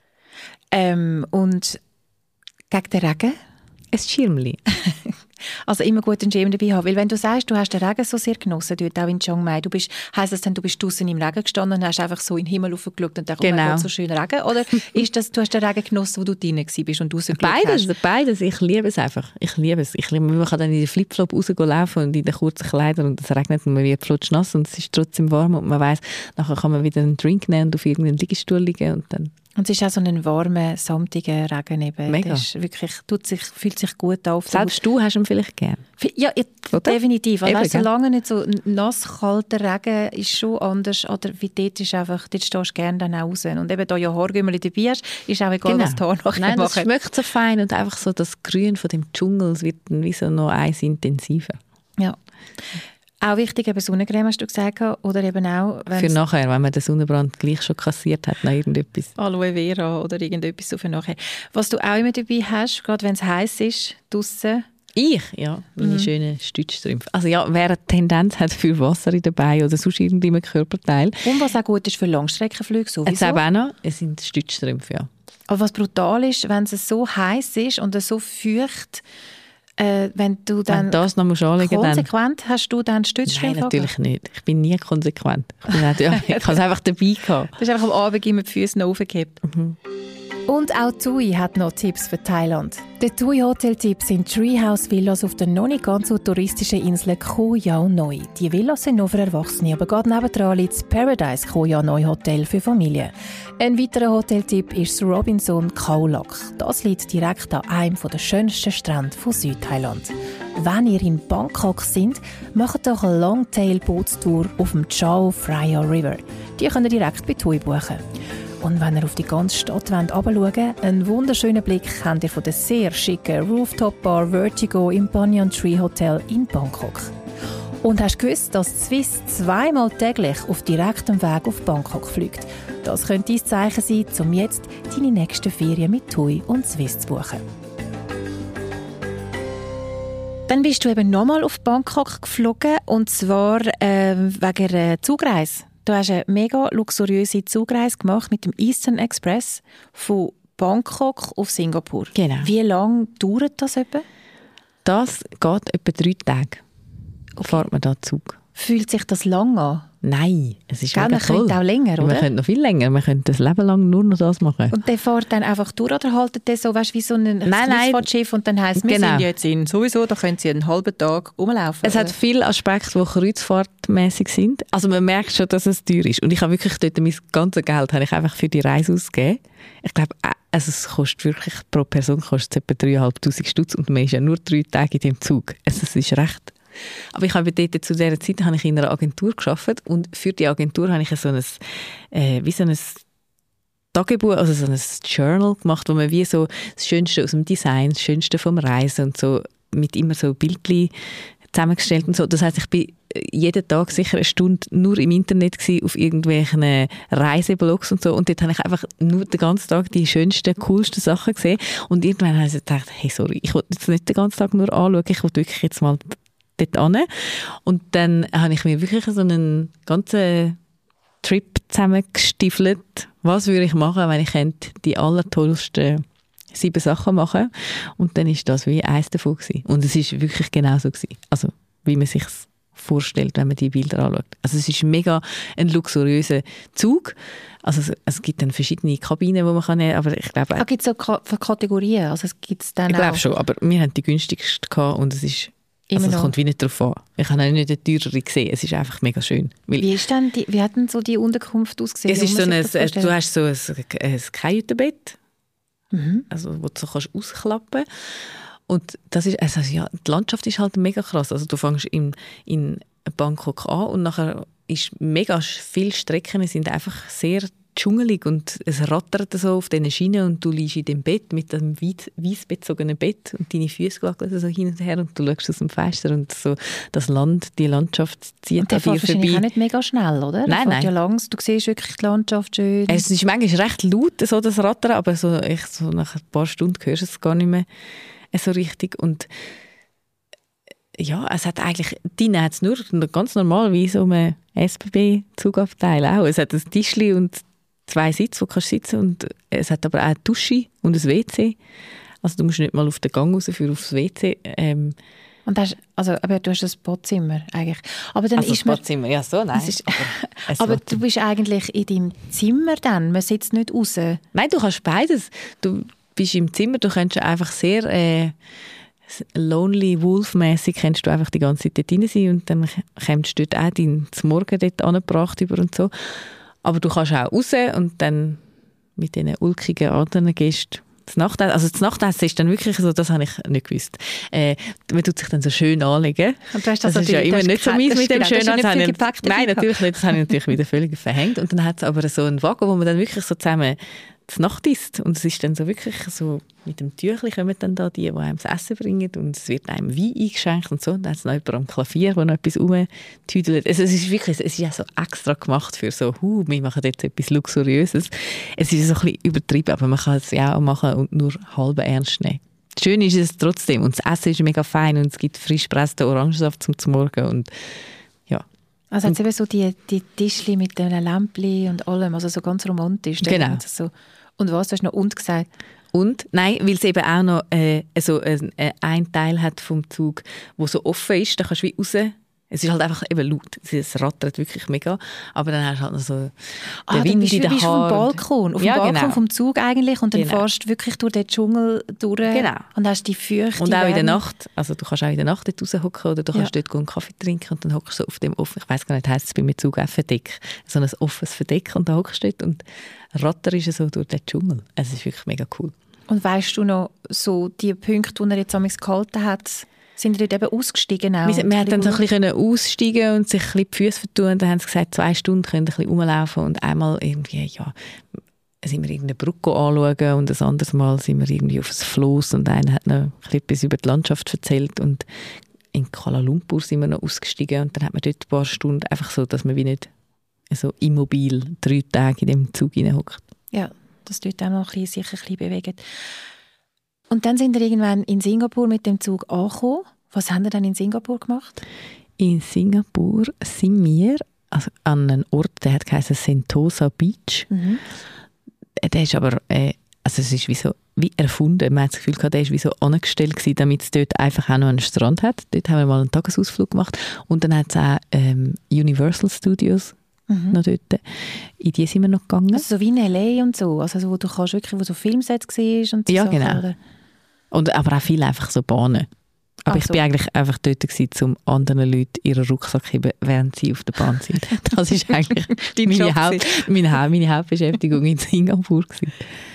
Ähm, und... Gegen den Regen? Ein Schirmli. Also immer gut einen Schirm dabei haben. Weil wenn du sagst, du hast den Regen so sehr genossen, dort auch in Chiang Mai, du bist, heisst das dann, du bist draussen im Regen gestanden und hast einfach so in den Himmel hochgeschaut und dachte, genau. oh mein Gott, so schön Regen? Oder ist das, du hast den Regen genossen, wo du drin warst und rausgeschaut beides, hast? Beides, ich liebe es einfach. Ich liebe es. Ich liebe, man kann dann in den Flipflop laufen und in den kurzen Kleidern und es regnet und man wird flutschnass und es ist trotzdem warm und man weiss, nachher kann man wieder einen Drink nehmen und auf irgendeinen Liegestuhl liegen und dann... Und es ist auch so ein warmer, samtiger Regen eben. Mega. Das ist wirklich, tut sich, fühlt sich gut an. Selbst du hast ihn vielleicht gern. Ja, ja definitiv. Also weißt, solange nicht so nass, kalter Regen ist schon anders. Oder wie dort ist einfach, dort stehst du gerne dann auch raus. Und eben da ja Haargümmeli dabei hast, ist auch egal, genau. was die Haare nachher Nein, das machen. schmeckt so fein und einfach so das Grün von dem Dschungel, es wird dann wie so noch eins intensiver. Ja. Auch wichtig, eben Sonnencreme, hast du gesagt, oder eben auch... Für nachher, wenn man den Sonnenbrand gleich schon kassiert hat, noch irgendetwas. Aloe Vera oder irgendetwas so für nachher. Was du auch immer dabei hast, gerade wenn es heiß ist, draussen. Ich? Ja, meine mhm. schönen Stützstrümpfe. Also ja, wer eine Tendenz hat für Wasser dabei oder sonst irgendeinem Körperteil. Und was auch gut ist für Langstreckenflüge sowieso. Es auch noch, es sind Stützstrümpfe, ja. Aber was brutal ist, wenn es so heiß ist und es so feucht, Äh, wenn du dann wenn das noch musst anlegen, konsequent dann... hast du dann Stützstrümpfe? Nein, natürlich nicht. Ich bin nie konsequent. Ich, bin nicht, ich habe es einfach dabei gehabt. Du hast einfach am Abend immer die Füße noch aufgehabt. Mhm. Und auch TUI hat noch Tipps für Thailand. Der TUI-Hotel-Tipp sind Treehouse-Villas auf der noch nicht ganz so touristischen Insel Koh Yao Noi. Die Villas sind nur für Erwachsene, aber gerade nebendran liegt das Paradise Koh Yao Noi Hotel für Familien. Ein weiterer Hoteltipp ist das Robinson Khao Lak. Das liegt direkt an einem der schönsten Strände von Südthailand. Wenn ihr in Bangkok seid, macht doch eine Longtail-Bootstour auf dem Chao Phraya River. Die könnt ihr direkt bei TUI buchen. Und wenn ihr auf die ganze Stadt herabschauen wollt, einen wunderschönen Blick habt ihr von der sehr schicken Rooftop-Bar Vertigo im Banyan Tree Hotel in Bangkok. Und hast du gewusst, dass Swiss zweimal täglich auf direktem Weg auf Bangkok fliegt? Das könnte dein Zeichen sein, um jetzt deine nächsten Ferien mit TUI und Swiss zu buchen. Dann bist du eben nochmal auf Bangkok geflogen, und zwar äh, wegen einer Zugreise. Du hast eine mega luxuriöse Zugreise gemacht mit dem Eastern Express von Bangkok auf Singapur. Genau. Wie lange dauert das etwa? Das geht etwa drei Tage. Okay. Fährt man da Zug. Fühlt sich das lang an? Nein, es ist Gell, mega man toll. könnte auch länger, oder? Man könnte noch viel länger. Man könnte das Leben lang nur noch das machen. Und der fährt dann einfach durch, oder haltet der so, weißt, wie so ein Kreuzfahrtschiff, und dann heisst, wir genau. sind jetzt in sowieso, da können Sie einen halben Tag rumlaufen. Es hat viele Aspekte, die kreuzfahrtmässig sind. Also man merkt schon, dass es teuer ist. Und ich habe wirklich dort mein ganzes Geld habe ich einfach für die Reise ausgegeben. Ich glaube, also es kostet wirklich, pro Person kostet es etwa dreitausendfünfhundert Stutz, und man ist ja nur drei Tage in dem Zug. Also es ist recht. Aber ich habe dort, zu dieser Zeit habe ich in einer Agentur gearbeitet, und für die Agentur habe ich so ein, äh, wie so ein Tagebuch, also so ein Journal gemacht, wo man wie so das Schönste aus dem Design, das Schönste vom Reisen und so mit immer so Bildchen zusammengestellt und so. Das heisst, ich bin jeden Tag sicher eine Stunde nur im Internet gewesen, auf irgendwelchen Reiseblogs und so, und dort habe ich einfach nur den ganzen Tag die schönsten, coolsten Sachen gesehen, und irgendwann habe ich gedacht, hey, sorry, ich will jetzt nicht den ganzen Tag nur anschauen, ich will wirklich jetzt mal dort hin. Und dann habe ich mir wirklich so einen ganzen Trip zusammengestiefelt. Was würde ich machen, wenn ich die allertollsten sieben Sachen machen? Und dann war das wie eins davon gewesen. Und es war wirklich genau so gewesen. Also, wie man sich vorstellt, wenn man die Bilder anschaut. Also es ist mega ein luxuriöser Zug. Also es, es gibt dann verschiedene Kabinen, die man kann nehmen, aber ich glaube... Ah, gibt es so K- Kategorien? Also es gibt's dann ich glaube schon, aber wir haben die günstigste gehabt, und es ist... Also es kommt wie nicht darauf an. Ich habe auch nicht eine teurere gesehen. Es ist einfach mega schön. Wie, ist denn die, wie hat denn so die Unterkunft ausgesehen? Es ist so ein, du hast so ein, ein Kajütenbett, mhm. also, wo du so kannst ausklappen kannst. Und das ist, also, ja, die Landschaft ist halt mega krass. Also, du fängst in, in Bangkok an, und nachher ist mega viele Strecken sind einfach sehr dschungelig, und es rattert so auf diesen Schienen, und du liegst in dem Bett mit dem weiss bezogenen Bett, und deine Füße wackeln so hin und her, und du schaust aus dem Fenster, und so das Land, die Landschaft zieht und der an dir vorbei. Und der fährt auch nicht mega schnell, oder? Nein, nein. Ja langs, du siehst wirklich die Landschaft schön. Es ist manchmal recht laut, so das Rattern, aber so, ich, so nach ein paar Stunden hörst du es gar nicht mehr so richtig. Und ja, es hat eigentlich, die hat es nur ganz normal, wie so ein S B B-Zugabteil auch. Es hat ein Tischchen und zwei Sitze, wo du kannst sitzen, und es hat aber auch eine Dusche und ein W C. Also du musst nicht mal auf den Gang raus für aufs W C. Ähm, und hast, also, aber du hast ein Badzimmer eigentlich. Aber dann also ist das Badzimmer, ja so, nein. Ist, aber aber du bist eigentlich in deinem Zimmer dann, man sitzt nicht raus. Nein, du kannst beides. Du bist im Zimmer, du kannst einfach sehr äh, lonely wolf-mässig kannst du einfach die ganze Zeit dort rein sein, und dann kommst du dort auch dein Morgen dort angebracht über und so. Aber du kannst auch raus und dann mit diesen ulkigen anderen Gästen das Nachtessen. Also das Nachtessen ist dann wirklich so, das habe ich nicht gewusst. Äh, man tut sich dann so schön anlegen. Und du hast das, das ist ja immer nicht so meins mit dem schönen Anlegen. Nein, natürlich nicht. Das habe ich natürlich wieder völlig verhängt. Und dann hat es aber so einen Wagen, wo man dann wirklich so zusammen die Nacht isst. Und es ist dann so wirklich so, mit dem Tüchli kommen dann da die, die einem das Essen bringen, und es wird einem Wein eingeschenkt und so. Und dann hat es noch jemand am Klavier, der noch etwas rumtüdelt. Also es ist wirklich, es ist ja so extra gemacht für so, hu, wir machen jetzt etwas Luxuriöses. Es ist so ein bisschen übertrieben, aber man kann es ja auch machen und nur halb ernst nehmen. Schön ist es trotzdem, und das Essen ist mega fein, und es gibt frisch gepressten Orangensaft zum, zum Morgen, und ja. Also hat es eben so die, die Tischchen mit den Lämpchen und allem, also so ganz romantisch. Genau. So. Und was, du hast noch «und» gesagt? Und, nein, weil es eben auch noch äh, so ein, äh, ein Teil hat vom Zug, wo so offen ist, da kannst du wie raus Es ist halt einfach eben laut. Es rattert wirklich mega. Aber dann hast du halt noch so den ah, Wind bist, in den Haaren. Auf dem Balkon, auf ja, dem Balkon genau. vom Zug eigentlich und dann genau. fährst du wirklich durch den Dschungel durch genau. und hast die feuchte Und auch Wärme. in der Nacht. Also du kannst auch in der Nacht dort raushocken oder du kannst Ja. dort einen Kaffee trinken und dann hockst du auf dem offenen, ich weiss gar nicht, heisst es bei mir Zug auch Verdeck, so ein offenes Verdeck und da hockst du dort und ratter ist so durch den Dschungel. Es ist wirklich mega cool. Und weißt du noch, so die Punkte, die er jetzt amigs gehalten hat, sind dort eben ausgestiegen auch? Wir, wir haben dann so ein bisschen aussteigen und sich ein bisschen die Füße vertun und dann haben sie gesagt, zwei Stunden können ein bisschen rumlaufen und einmal irgendwie, ja, sind wir irgendeine Brücke anschauen und ein anderes Mal sind wir irgendwie auf das Floss und einer hat noch ein bisschen etwas über die Landschaft erzählt und in Kuala Lumpur sind wir noch ausgestiegen und dann hat man dort ein paar Stunden einfach so, dass man wie nicht so immobil drei Tage in dem Zug hineinhockt. Ja, das tut auch noch ein bisschen, sich ein bisschen bewegen. Und dann sind wir irgendwann in Singapur mit dem Zug angekommen. Was haben wir dann in Singapur gemacht? In Singapur sind wir also an einem Ort, der hat geheißen Sentosa Beach. Mhm. Der ist aber, äh, also es ist wie so wie erfunden. Man hat das Gefühl gehabt, der ist wie so angestellt gewesen, damit es dort einfach auch noch einen Strand hat. Dort haben wir mal einen Tagesausflug gemacht. Und dann hat es auch ähm, Universal Studios mhm. noch dort. In die sind wir noch gegangen. Also so wie in L A und so, also wo du kannst wirklich, wo so Filmsets siehst und so ja, Sachen, genau. Oder? Und, aber auch viel einfach so Bahnen. Aber Ach ich so. bin eigentlich einfach dort gewesen, um anderen Leuten ihren Rucksack zu heben, während sie auf der Bahn sind. Das ist eigentlich meine, Haupt, meine, meine Hauptbeschäftigung in Singapur gewesen.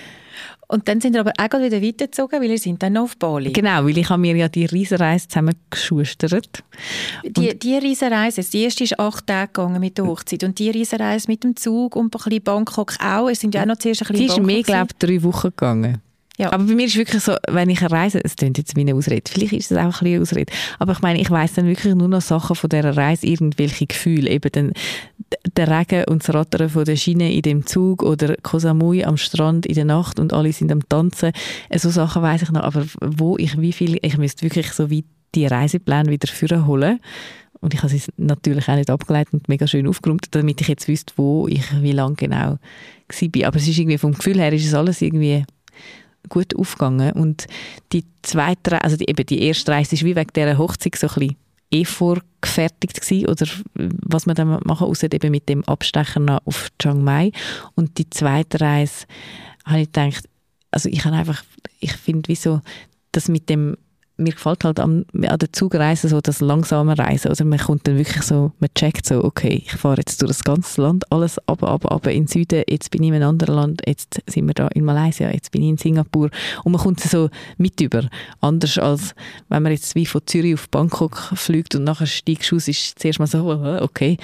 Und dann sind wir aber auch gerade wieder weitergezogen, weil wir sind dann noch auf Bali. Genau, weil ich habe mir ja die Riesenreise zusammengeschustert. Die, die Riesenreise, die erste ist acht Tage gegangen mit der Hochzeit und die Riesenreise mit dem Zug und ein bisschen Bangkok auch. Es sind ja auch noch zuerst ein bisschen Die ist mehr, glaube ich, drei Wochen gegangen. Ja. Aber bei mir ist wirklich so, wenn ich reise, es klingt jetzt wie eine Ausrede, vielleicht ist es auch ein bisschen eine Ausrede, aber ich meine, ich weiss dann wirklich nur noch Sachen von dieser Reise, irgendwelche Gefühle, eben den, der Regen und das Rattern von der Schiene in dem Zug oder Koh Samui am Strand in der Nacht und alle sind am Tanzen, so Sachen weiss ich noch, aber wo ich wie viel, ich müsste wirklich so wie die Reisepläne wieder vorholen. Und ich habe sie natürlich auch nicht abgeleitet und mega schön aufgeräumt, damit ich jetzt wüsste, wo ich wie lange genau war. Aber es ist irgendwie, vom Gefühl her ist es alles irgendwie gut aufgegangen. Und die zweite, also die, eben die erste Reise ist wie wegen dieser Hochzeit so ein bisschen eh vorgefertigt gewesen, oder was wir dann machen, ausser eben mit dem Abstecher noch auf Chiang Mai. Und die zweite Reise habe ich gedacht, also ich habe einfach, ich finde wie so, das mit dem, mir gefällt halt an, an der Zugreise so das langsame Reisen, oder man kommt dann wirklich so, man checkt so, okay, ich fahre jetzt durch das ganze Land, alles ab, ab, ab in den Süden, jetzt bin ich in einem anderen Land, jetzt sind wir da in Malaysia, jetzt bin ich in Singapur und man kommt so mit über. Anders als wenn man jetzt wie von Zürich auf Bangkok fliegt und nachher steigst du aus, ist zuerst mal so, okay,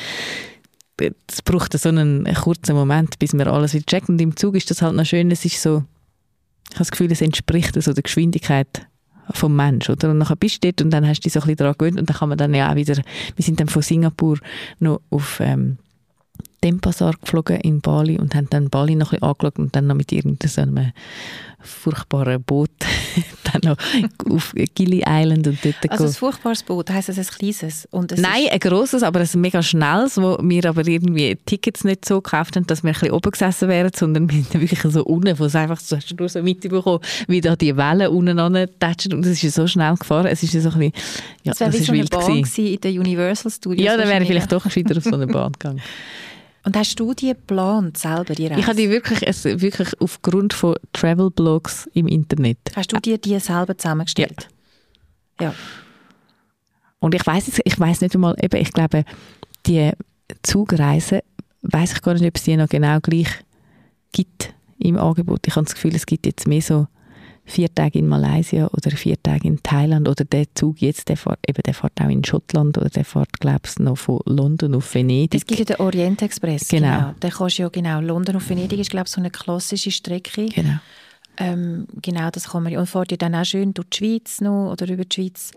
es braucht so einen kurzen Moment, bis man alles wieder checkt, und im Zug ist das halt noch schön, es ist so, ich habe das Gefühl, es entspricht so der Geschwindigkeit vom Mensch, oder? Und dann bist du dort und dann hast du dich so ein bisschen daran gewöhnt und dann kann man dann ja auch wieder, wir sind dann von Singapur noch auf ähm, Denpasar geflogen in Bali und haben dann Bali noch ein bisschen angeschaut und dann noch mit irgendeinem furchtbaren Boot dann noch auf Gili Island und dort Also ein furchtbares Boot, heisst das ein kleines? Und es Nein, ein grosses, aber ein mega schnelles, wo wir aber irgendwie Tickets nicht so gekauft haben, dass wir ein bisschen oben gesessen wären, sondern wir sind wirklich so unten, wo es einfach so, hast du nur so mitbekommen, wie da die Wellen unten antatschen und es ist so schnell gefahren. Es ist so ein bisschen, ja, das wäre wie so eine Bahn gewesen in den Universal Studios. Ja, dann wäre ich vielleicht doch wieder auf so eine Bahn gegangen. Und hast du die geplant, selber, die Reise? Ich habe die wirklich, es, wirklich aufgrund von Travel-Blogs im Internet. Hast du dir die selber zusammengestellt? Ja. ja. Und ich weiss jetzt, ich weiss nicht einmal, eben, ich glaube, die Zugreisen, weiss ich gar nicht, ob es die noch genau gleich gibt im Angebot. Ich habe das Gefühl, es gibt jetzt mehr so vier Tage in Malaysia oder vier Tage in Thailand oder der Zug jetzt, der fährt, eben, der fährt auch in Schottland oder der fährt, glaube ich, noch von London auf Venedig. Es gibt ja den Orient Express, genau. genau. Der kannst ja, genau, London auf Venedig ist, glaube ich, so eine klassische Strecke. Genau. Ähm, genau, das kann man ja. Und fährt ja dann auch schön durch die Schweiz noch oder über die Schweiz.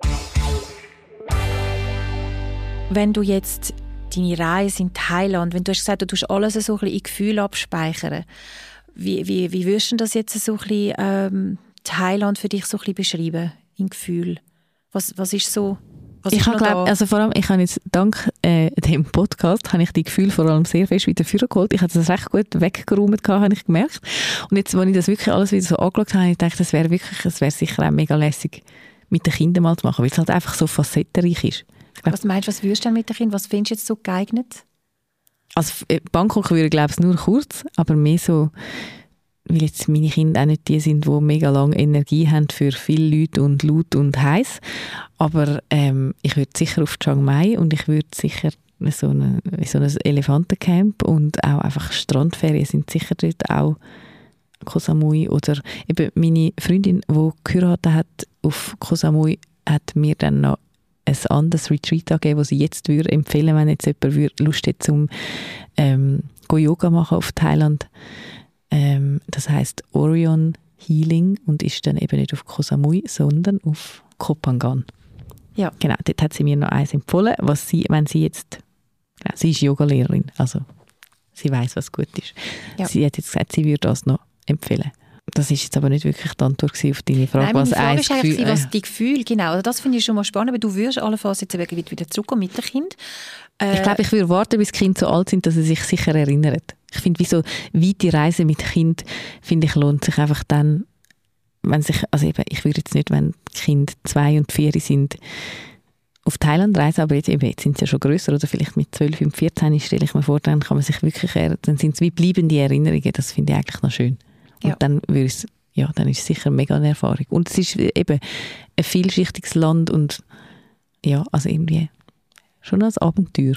Wenn du jetzt deine Reise in Thailand, wenn du hast gesagt, du tust alles so ein bisschen in Gefühl abspeichern, wie, wie, wie würdest du das jetzt so ein bisschen, ähm, Thailand für dich so ein bisschen beschreiben, in Gefühl? Was, was ist so, was ich ist noch glaub, da? also vor allem, ich habe jetzt, dank äh, dem Podcast, habe ich die Gefühle vor allem sehr fest wieder vorgeholt. Ich hatte das recht gut weggeräumt, habe ich gemerkt. Und jetzt, als ich das wirklich alles wieder so angeschaut habe, habe ich gedacht, das wäre wirklich, das wäre sicher auch mega lässig, mit den Kindern mal zu machen, weil es halt einfach so facettenreich ist. Ich Was meinst du, was würdest du denn mit den Kindern? Was findest du jetzt so geeignet? Also Bangkok würde ich glaube ich nur kurz, aber mehr so, weil jetzt meine Kinder auch nicht die sind, die mega lange Energie haben für viele Leute und laut und heiß. Aber ähm, ich würde sicher auf Chiang Mai und ich würde sicher so, eine, so ein Elefantencamp und auch einfach Strandferien sind sicher dort auch Koh Samui. Oder eben meine Freundin, die geheiratet hat auf Koh Samui, hat mir dann noch ein anderes Retreat angegeben, das sie jetzt würde empfehlen, wenn jetzt jemand Lust hat, zum ähm, Yoga machen auf Thailand. Ähm, das heisst Orion Healing und ist dann eben nicht auf Koh Samui, sondern auf Koh Phangan. Ja. Genau, dort hat sie mir noch eins empfohlen, was sie, wenn sie jetzt, genau, sie ist Yogalehrerin, also sie weiß, was gut ist. Ja. Sie hat jetzt gesagt, sie würde das noch empfehlen. Das ist jetzt aber nicht wirklich die Antwort auf deine Frage. Nein, meine was Frage ist eigentlich, Gefühl, was die Gefühle, genau, also das finde ich schon mal spannend, aber du würdest allenfalls jetzt wieder zurückkommen mit dem Kind. Äh, ich glaube, ich würde warten, bis die Kinder so alt sind, dass sie sich sicher erinnern. Ich finde, wie so weite Reise mit Kind, finde ich, lohnt sich einfach dann, wenn sich, also eben, ich würde jetzt nicht, wenn die Kinder zwei und vier sind, auf Thailand reisen, aber jetzt, eben, jetzt sind sie ja schon grösser oder vielleicht mit zwölf und vierzehn, stelle ich mir vor, dann kann man sich wirklich erinnern, dann sind es wie bleibende Erinnerungen, das finde ich eigentlich noch schön. Und ja. dann würde es, ja, dann ist es sicher mega eine Erfahrung. Und es ist eben ein vielschichtiges Land und ja, also irgendwie schon als Abenteuer.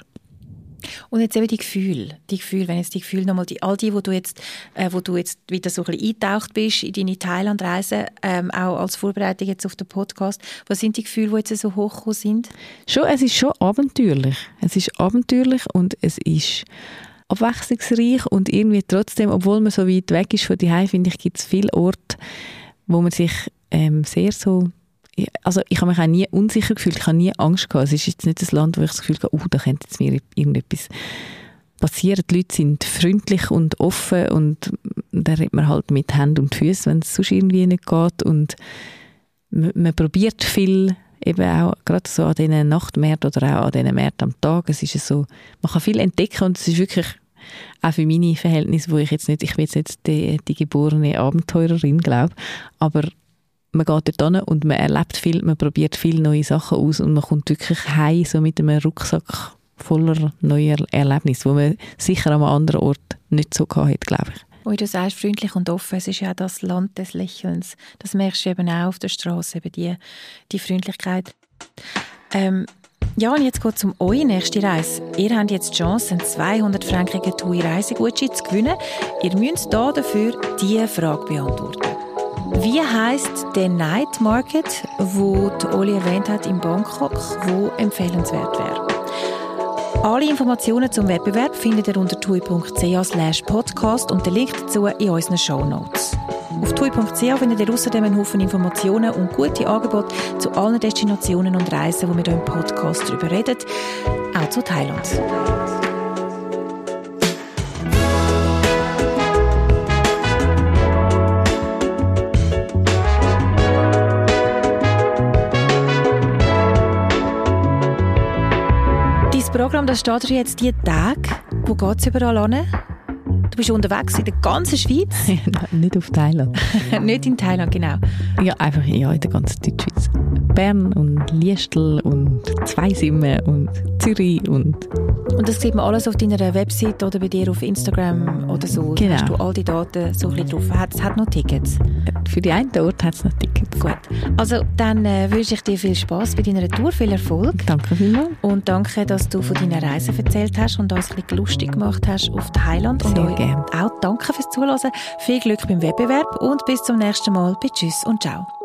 Und jetzt eben die Gefühle, die Gefühle, wenn jetzt die Gefühle nochmal, die, all die, wo du jetzt, äh, wo du jetzt wieder so ein bisschen eingetaucht bist in deine Thailand-Reise, ähm, auch als Vorbereitung jetzt auf den Podcast, was sind die Gefühle, die jetzt so hochgekommen sind? Schon, es ist schon abenteuerlich. Es ist abenteuerlich und es ist abwechslungsreich und irgendwie trotzdem, obwohl man so weit weg ist von daheim, finde ich, gibt es viele Orte, wo man sich ähm, sehr so, also ich habe mich auch nie unsicher gefühlt, ich habe nie Angst gehabt. Es ist jetzt nicht ein Land, wo ich das Gefühl habe, oh, da könnte jetzt mir irgendetwas passieren. Die Leute sind freundlich und offen und da redet man halt mit Händen und Füßen, wenn es sonst irgendwie nicht geht und man, man probiert viel, eben auch gerade so an diesen Nachtmärkten oder auch an diesen Märkten am Tag. Es ist so, man kann viel entdecken und es ist wirklich auch für meine Verhältnisse, wo ich jetzt nicht, ich bin jetzt nicht die, die geborene Abenteurerin, glaube, aber man geht dort hin und man erlebt viel, man probiert viele neue Sachen aus und man kommt wirklich heim so mit einem Rucksack voller neuer Erlebnisse, wo man sicher an einem anderen Ort nicht so gehabt hat, glaube ich. Wie du sagst, freundlich und offen, es ist ja das Land des Lächelns. Das merkst du eben auch auf der Straße, eben die, die Freundlichkeit. Ähm, ja, und jetzt geht es um eure nächste Reise. Ihr habt jetzt die Chance, einen zweihundert frankigen T U I-Reisegutschein zu gewinnen. Ihr müsst hier dafür diese Frage beantworten. Wie heisst der Night Market, wo die Oli erwähnt hat in Bangkok, wo empfehlenswert wäre? Alle Informationen zum Wettbewerb findet ihr unter tui punkt c h slash podcast und den Link dazu in unseren Shownotes. Auf tui punkt c h findet ihr außerdem einen Haufen Informationen und gute Angebote zu allen Destinationen und Reisen, die wir hier im Podcast darüber reden, auch zu Thailand. Das Programm, das steht dir jetzt diese Tage. Wo geht es überall hin? Du bist unterwegs in der ganzen Schweiz? Nicht auf Thailand. Nicht in Thailand, genau. Ja, einfach ja, in der ganzen Deutschschweiz. Bern und Liestel und Zweisimmen und Zürich. Und und das sieht man alles auf deiner Website oder bei dir auf Instagram oder so. Genau. Hast du all die Daten so ein bisschen drauf. Es hat noch Tickets. Für die einen Ort hat es noch Tickets. Gut. Also dann äh, wünsche ich dir viel Spass bei deiner Tour, viel Erfolg. Danke vielmals. Und danke, dass du von deiner Reise erzählt hast und uns ein bisschen lustig gemacht hast auf Thailand. Sehr und gerne. Auch danke fürs Zuhören. Viel Glück beim Wettbewerb und bis zum nächsten Mal. Bis Tschüss und Ciao.